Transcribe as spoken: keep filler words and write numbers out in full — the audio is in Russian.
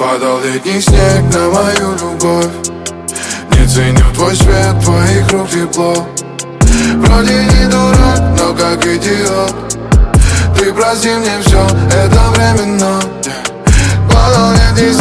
Падал летний снег на мою любовь. Не ценю твой свет, твоих рук тепло. Вроде не дурак, но как идиот. Ты прости мне все, это временно. Падал летний